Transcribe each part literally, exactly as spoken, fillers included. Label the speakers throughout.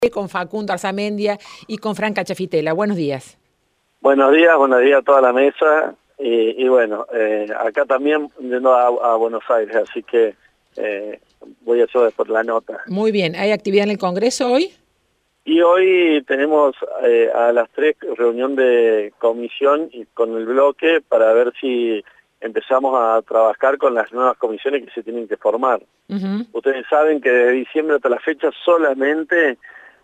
Speaker 1: con Facundo Arzamendia y con Franca Chafitela. Buenos días.
Speaker 2: Buenos días, buenos días a toda la mesa. Y, y bueno, eh, acá también yendo a, a Buenos Aires, así que eh, voy a hacer después la nota.
Speaker 1: Muy bien, ¿hay actividad en el Congreso hoy?
Speaker 2: Y hoy tenemos eh, a las tres reunión de comisión y con el bloque para ver si empezamos a trabajar con las nuevas comisiones que se tienen que formar. Uh-huh. Ustedes saben que desde diciembre hasta la fecha solamente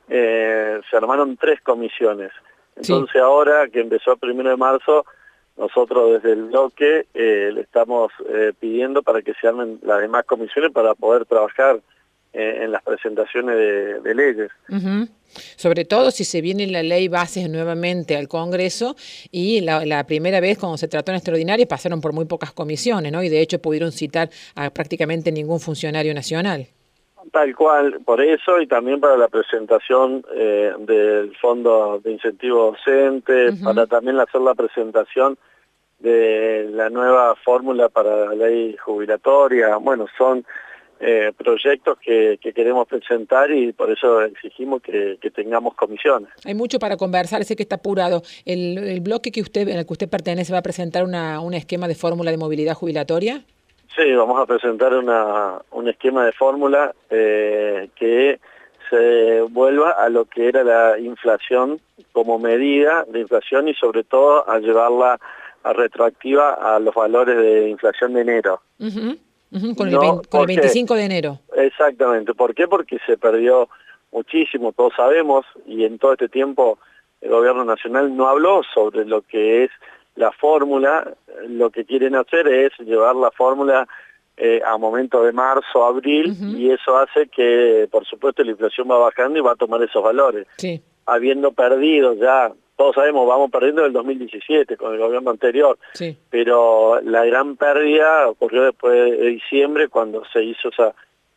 Speaker 2: eh, se armaron tres comisiones. Entonces sí. Ahora que empezó el primero de marzo, nosotros desde el bloque eh, le estamos eh, pidiendo para que se armen las demás comisiones para poder trabajar eh, en las presentaciones de, de leyes.
Speaker 1: Uh-huh. Sobre todo si se viene la ley bases nuevamente al Congreso y la, la primera vez cuando se trató en extraordinaria pasaron por muy pocas comisiones, ¿no? Y de hecho pudieron citar a prácticamente ningún funcionario nacional.
Speaker 2: Tal cual, por eso y también para la presentación eh, del Fondo de Incentivo Docente, uh-huh. Para también hacer la presentación de la nueva fórmula para la ley jubilatoria. Bueno, son eh, proyectos que, que queremos presentar y por eso exigimos que, que tengamos comisiones.
Speaker 1: Hay mucho para conversar, sé que está apurado. ¿El, el bloque que usted, en el que usted pertenece va a presentar una, un esquema de fórmula de movilidad jubilatoria?
Speaker 2: Sí, vamos a presentar una, un esquema de fórmula eh, que se vuelva a lo que era la inflación como medida de inflación y sobre todo a llevarla a retroactiva a los valores de inflación de enero.
Speaker 1: Uh-huh, uh-huh, con, no, el veinte, con el veinticinco de enero.
Speaker 2: Exactamente. ¿Por qué? Porque se perdió muchísimo, todos sabemos, y en todo este tiempo el gobierno nacional no habló sobre lo que es la fórmula. Lo que quieren hacer es llevar la fórmula eh, a momentos de marzo, abril, uh-huh. Y eso hace que, por supuesto, la inflación va bajando y va a tomar esos valores. Sí. Habiendo perdido ya, todos sabemos, vamos perdiendo en el dos mil diecisiete con el gobierno anterior, sí. Pero la gran pérdida ocurrió después de diciembre cuando se hizo esa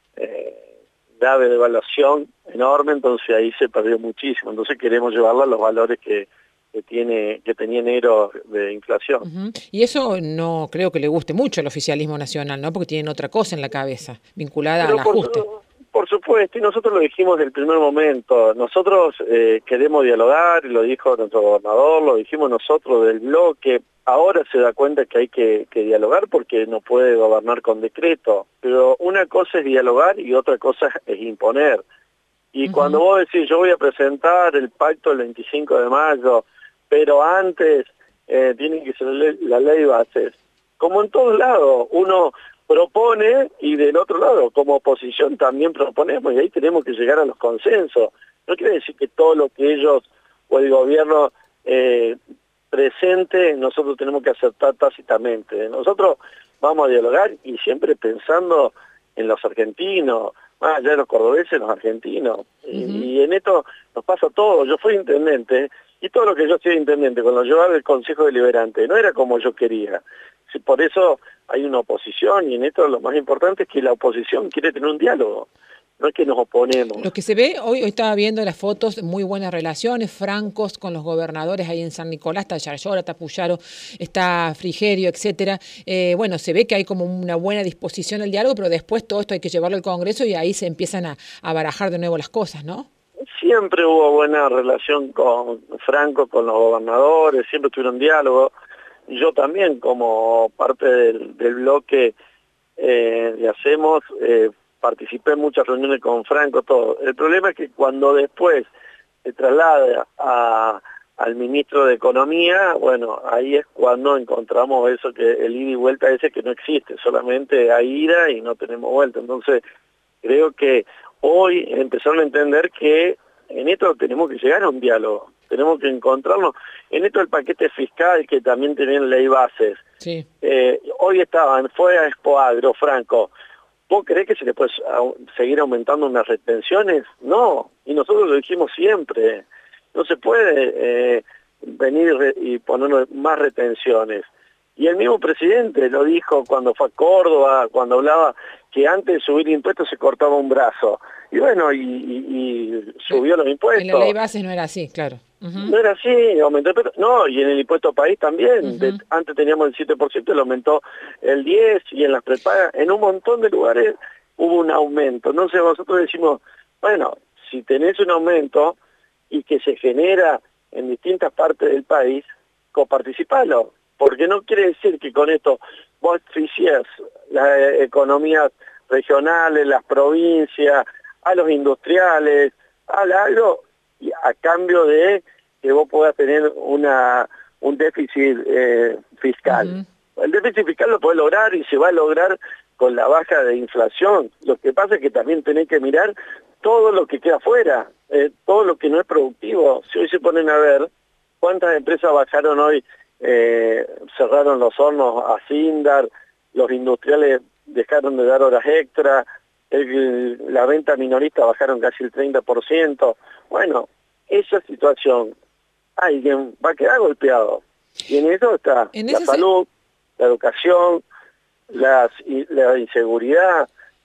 Speaker 2: eh, grave devaluación enorme, entonces ahí se perdió muchísimo. Entonces queremos llevarla a los valores que que tiene que tenía enero de inflación.
Speaker 1: Uh-huh. Y eso no creo que le guste mucho al oficialismo nacional, ¿no? Porque tienen otra cosa en la cabeza, vinculada Pero al
Speaker 2: por
Speaker 1: ajuste.
Speaker 2: Su, por supuesto, y nosotros lo dijimos desde el primer momento. Nosotros eh, queremos dialogar, y lo dijo nuestro gobernador, lo dijimos nosotros del bloque. Ahora se da cuenta que hay que, que dialogar porque no puede gobernar con decreto. Pero una cosa es dialogar y otra cosa es imponer. Y uh-huh. Cuando vos decís, yo voy a presentar el pacto el veinticinco de mayo, pero antes eh, tiene que ser la ley bases. Como en todos lados, uno propone y del otro lado, como oposición también proponemos y ahí tenemos que llegar a los consensos. No quiere decir que todo lo que ellos o el gobierno eh, presente, nosotros tenemos que aceptar tácitamente. Nosotros vamos a dialogar y siempre pensando en los argentinos, más allá de los cordobeses, los argentinos. Uh-huh. Y, y en esto nos pasa todo. Yo fui intendente y todo lo que yo soy intendente, cuando yo llevaba el Consejo Deliberante, no era como yo quería. Por eso hay una oposición y en esto lo más importante es que la oposición quiere tener un diálogo. No es que nos oponemos.
Speaker 1: Lo que se ve, hoy, hoy estaba viendo las fotos, muy buenas relaciones, francos con los gobernadores ahí en San Nicolás, está Yarlora, está Puyaro, está Frigerio, etcétera. Eh, bueno, se ve que hay como una buena disposición al diálogo, pero después todo esto hay que llevarlo al Congreso y ahí se empiezan a, a barajar de nuevo las cosas, ¿no?
Speaker 2: Siempre hubo buena relación con Franco, con los gobernadores, siempre tuvieron diálogo. Yo también, como parte del, del bloque eh, de Hacemos, eh, participé en muchas reuniones con Franco, todo. El problema es que cuando después se traslada a, al ministro de Economía, bueno, ahí es cuando encontramos eso, que el ida y vuelta ese que no existe, solamente hay ida y no tenemos vuelta. Entonces, creo que hoy empezaron a entender que en esto tenemos que llegar a un diálogo, tenemos que encontrarnos. En esto el paquete fiscal, que también tenía ley bases, sí. eh, hoy estaban, fue a Expoagro, Franco. ¿Vos creés que se le puede seguir aumentando unas retenciones? No, y nosotros lo dijimos siempre, no se puede eh, venir y poner más retenciones. Y el mismo presidente lo dijo cuando fue a Córdoba, cuando hablaba que antes de subir impuestos se cortaba un brazo. Y bueno, y, y, y subió los impuestos.
Speaker 1: En la ley base no era así, claro.
Speaker 2: Uh-huh. No era así, aumentó el impuesto. No, y en el impuesto país también. Uh-huh. De, antes teníamos el siete por ciento, lo aumentó el diez por ciento, y en las prepagas, en un montón de lugares hubo un aumento. Entonces nosotros decimos, bueno, si tenés un aumento y que se genera en distintas partes del país, coparticipalo, porque no quiere decir que con esto vos asfixias las economías regionales, las provincias, a los industriales, al agro, y a cambio de que vos puedas tener una un déficit eh, fiscal. Uh-huh. El déficit fiscal lo podés lograr y se va a lograr con la baja de inflación. Lo que pasa es que también tenés que mirar todo lo que queda afuera, eh, todo lo que no es productivo. Si hoy se ponen a ver cuántas empresas bajaron hoy, eh, cerraron los hornos a Sindar, los industriales dejaron de dar horas extra, el, la venta minorista bajaron casi el treinta por ciento. Bueno, esa situación, alguien va a quedar golpeado. Y en eso está en la salud, se... la educación, las, la inseguridad,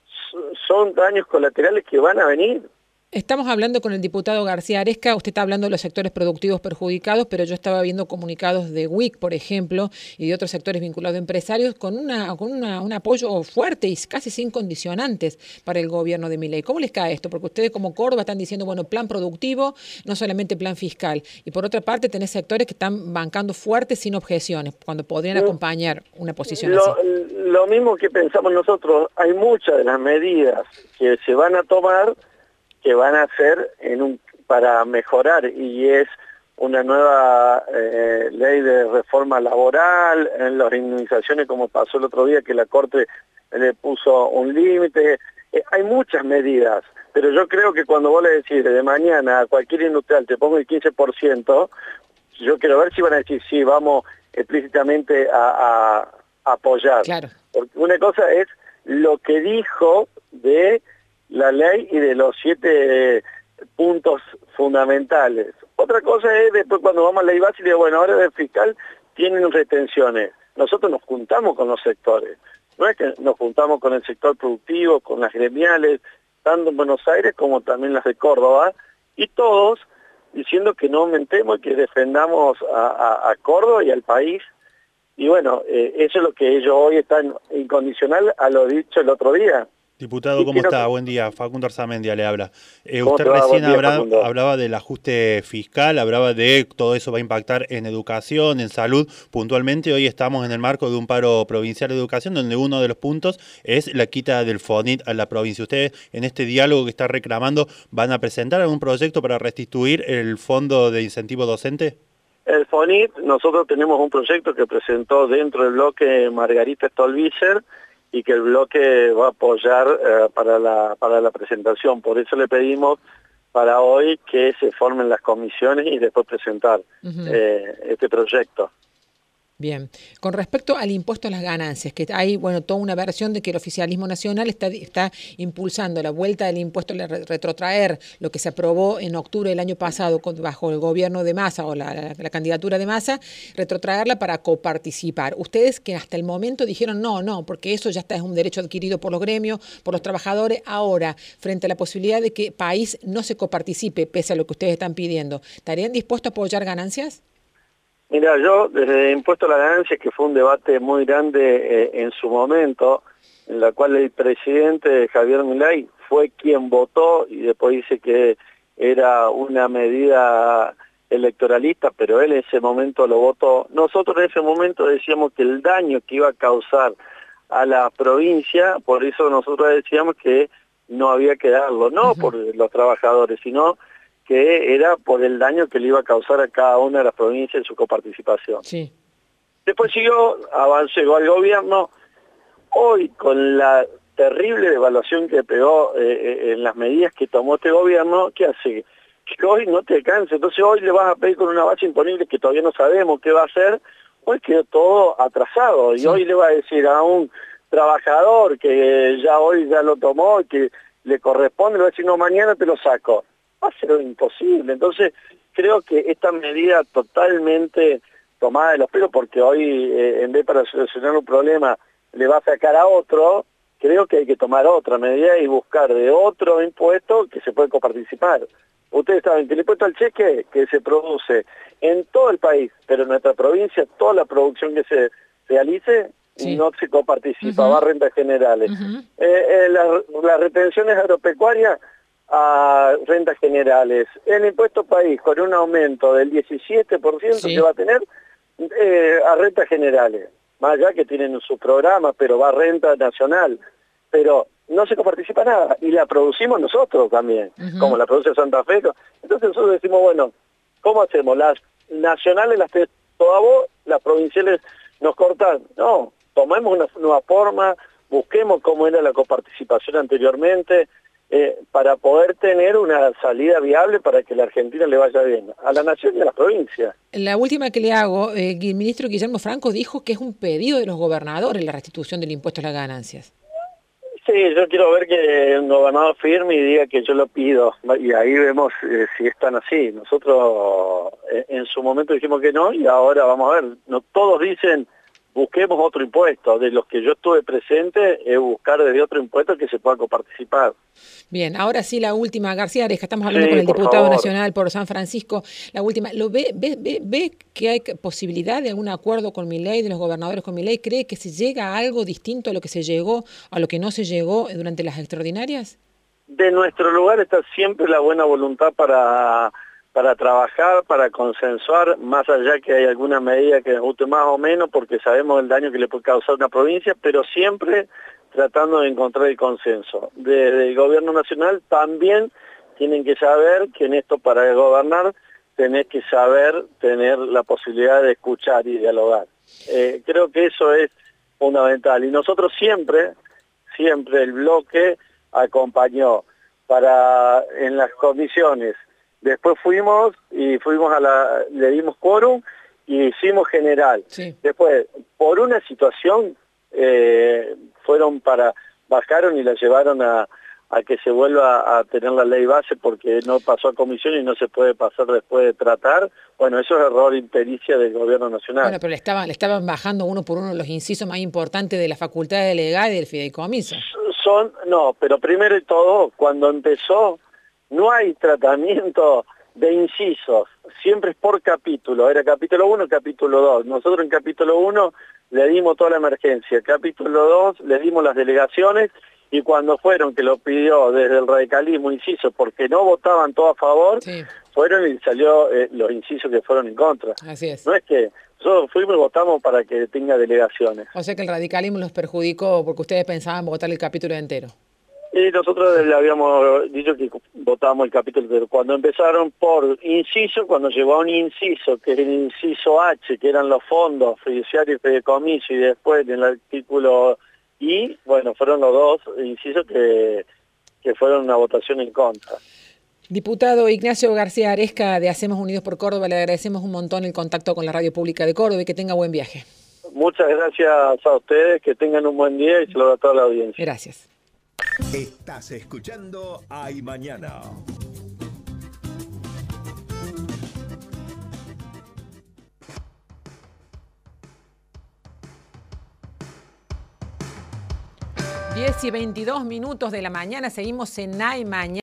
Speaker 2: son daños colaterales que van a venir.
Speaker 1: Estamos hablando con el diputado García Aresca, usted está hablando de los sectores productivos perjudicados, pero yo estaba viendo comunicados de W I C, por ejemplo, y de otros sectores vinculados a empresarios con una con una, un apoyo fuerte y casi sin condicionantes para el gobierno de Milei. ¿Cómo les cae esto? Porque ustedes como Córdoba están diciendo, bueno, plan productivo, no solamente plan fiscal. Y por otra parte tenés sectores que están bancando fuerte sin objeciones, cuando podrían acompañar una posición
Speaker 2: lo,
Speaker 1: así.
Speaker 2: Lo mismo que pensamos nosotros, hay muchas de las medidas que se van a tomar que van a hacer en un, para mejorar, y es una nueva eh, ley de reforma laboral, en las indemnizaciones como pasó el otro día que la Corte le puso un límite. Eh, hay muchas medidas, pero yo creo que cuando vos le decís de mañana a cualquier industrial te pongo el quince por ciento, yo quiero ver si van a decir sí, vamos explícitamente a, a, a apoyar.
Speaker 1: Claro.
Speaker 2: Porque una cosa es lo que dijo de la ley y de los siete puntos fundamentales. Otra cosa es después cuando vamos a la ley básica, digo, bueno, ahora del fiscal tienen retenciones. Nosotros nos juntamos con los sectores. No es que nos juntamos con el sector productivo, con las gremiales, tanto en Buenos Aires como también las de Córdoba, y todos diciendo que no aumentemos y que defendamos a, a, a Córdoba y al país. Y bueno, eh, eso es lo que ellos hoy están incondicional a lo dicho el otro día.
Speaker 3: Diputado, ¿cómo está? Que... Buen día. Facundo Arzamendia le habla. Eh, usted recién día, habrá, hablaba del ajuste fiscal, hablaba de todo eso va a impactar en educación, en salud. Puntualmente, hoy estamos en el marco de un paro provincial de educación, donde uno de los puntos es la quita del FONIT a la provincia. ¿Ustedes, en este diálogo que está reclamando, van a presentar algún proyecto para restituir el fondo de incentivo docente?
Speaker 2: El FONIT, nosotros tenemos un proyecto que presentó dentro del bloque Margarita Stolbizer, y que el bloque va a apoyar eh, para la para la presentación. Por eso le pedimos para hoy que se formen las comisiones y después presentar uh-huh. eh, este proyecto.
Speaker 1: Bien. Con respecto al impuesto a las ganancias, que hay, bueno, toda una versión de que el oficialismo nacional está, está impulsando la vuelta del impuesto, a retrotraer lo que se aprobó en octubre del año pasado con, bajo el gobierno de Massa o la, la, la candidatura de Massa, retrotraerla para coparticipar. Ustedes que hasta el momento dijeron no, no, porque eso ya está, es un derecho adquirido por los gremios, por los trabajadores. Ahora, frente a la posibilidad de que país no se coparticipe, pese a lo que ustedes están pidiendo, ¿estarían dispuestos a apoyar ganancias?
Speaker 2: Mira, yo desde Impuesto a la Ganancia, que fue un debate muy grande eh, en su momento, en la cual el presidente Javier Milei fue quien votó y después dice que era una medida electoralista, pero él en ese momento lo votó. Nosotros en ese momento decíamos que el daño que iba a causar a la provincia, por eso nosotros decíamos que no había que darlo, no uh-huh. por los trabajadores, sino que era por el daño que le iba a causar a cada una de las provincias en su coparticipación.
Speaker 1: Sí.
Speaker 2: Después siguió, avanzó, llegó al gobierno. Hoy, con la terrible devaluación que pegó eh, en las medidas que tomó este gobierno, ¿qué hace? Que hoy no te alcanza. Entonces hoy le vas a pedir con una base imponible que todavía no sabemos qué va a hacer. Hoy quedó todo atrasado. Y sí. hoy le va a decir a un trabajador que ya hoy ya lo tomó y que le corresponde, le va a decir, no, mañana te lo saco. Va a ser imposible. Entonces creo que esta medida totalmente tomada de los pelos, porque hoy eh, en vez para solucionar un problema le va a sacar a otro, creo que hay que tomar otra medida y buscar de otro impuesto que se puede coparticipar. Ustedes saben que el impuesto al cheque que se produce en todo el país, pero en nuestra provincia toda la producción que se realice sí. no se coparticipa, uh-huh. va a rentas generales. Uh-huh. eh, eh, las, las retenciones agropecuarias a rentas generales. El impuesto país, con un aumento del diecisiete por ciento sí. que va a tener eh, a rentas generales, más allá que tienen su programa, pero va a renta nacional, pero no se coparticipa nada, y la producimos nosotros también, uh-huh. como la produce Santa Fe. Entonces nosotros decimos, bueno, ¿cómo hacemos? Las nacionales las tenés todas vos, las provinciales nos cortan. No, tomemos una nueva forma, busquemos cómo era la coparticipación anteriormente, eh, para poder tener una salida viable para que la Argentina le vaya bien, a la nación y a las provincias.
Speaker 1: La última que le hago, eh, el ministro Guillermo Franco dijo que es un pedido de los gobernadores la restitución del impuesto a las ganancias.
Speaker 2: Sí, yo quiero ver que un gobernador firme y diga que yo lo pido, y ahí vemos eh, si están así. Nosotros eh, en su momento dijimos que no, y ahora vamos a ver. No, todos dicen, busquemos otro impuesto. De los que yo estuve presente, es buscar desde otro impuesto que se pueda coparticipar.
Speaker 1: Bien, ahora sí la última, García Aresca, estamos hablando sí, con el diputado favor. nacional por San Francisco. La última, ¿lo ve, ve, ve, ve que hay posibilidad de algún acuerdo con Milei, de los gobernadores con Milei? ¿Cree que se llega a algo distinto a lo que se llegó, a lo que no se llegó durante las extraordinarias?
Speaker 2: De nuestro lugar está siempre la buena voluntad para, para trabajar, para consensuar, más allá que hay alguna medida que nos guste más o menos, porque sabemos el daño que le puede causar una provincia, pero siempre tratando de encontrar el consenso. Desde el gobierno nacional también tienen que saber que en esto, para gobernar, tenés que saber tener la posibilidad de escuchar y dialogar. Eh, creo que eso es fundamental. Y nosotros siempre, siempre el bloque acompañó para en las comisiones. Después fuimos y fuimos a la, le dimos quórum y hicimos general. Sí. Después, por una situación, eh, fueron para, bajaron y la llevaron a, a que se vuelva a tener la ley base porque no pasó a comisión y no se puede pasar después de tratar. Bueno, eso es error impericia del gobierno nacional.
Speaker 1: Bueno, pero le estaban, le estaban bajando uno por uno los incisos más importantes de la facultad delegada y del fideicomiso.
Speaker 2: Son, no, pero primero de todo, cuando empezó, no hay tratamiento de incisos, siempre es por capítulo, era capítulo uno, capítulo dos. Nosotros en capítulo uno le dimos toda la emergencia, capítulo dos le dimos las delegaciones, y cuando fueron, que lo pidió desde el radicalismo inciso, porque no votaban todo a favor, sí. fueron y salió eh, los incisos que fueron en contra.
Speaker 1: Así es.
Speaker 2: No es que nosotros fuimos y votamos para que tenga delegaciones.
Speaker 1: O sea que el radicalismo los perjudicó porque ustedes pensaban votar el capítulo entero.
Speaker 2: Y nosotros le habíamos dicho que votábamos el capítulo entero. Cuando empezaron por inciso, cuando llegó a un inciso, que es el inciso H, que eran los fondos fiduciarios y fideicomiso, y después en el artículo I, bueno, fueron los dos incisos que, que fueron una votación en contra.
Speaker 1: Diputado Ignacio García Aresca de Hacemos Unidos por Córdoba, le agradecemos un montón el contacto con la Radio Pública de Córdoba y que tenga buen viaje.
Speaker 2: Muchas gracias a ustedes, que tengan un buen día y saludo a toda la audiencia.
Speaker 1: Gracias.
Speaker 4: Estás escuchando Hay Mañana.
Speaker 1: diez y veintidós minutos de la mañana, seguimos en Hay Mañana.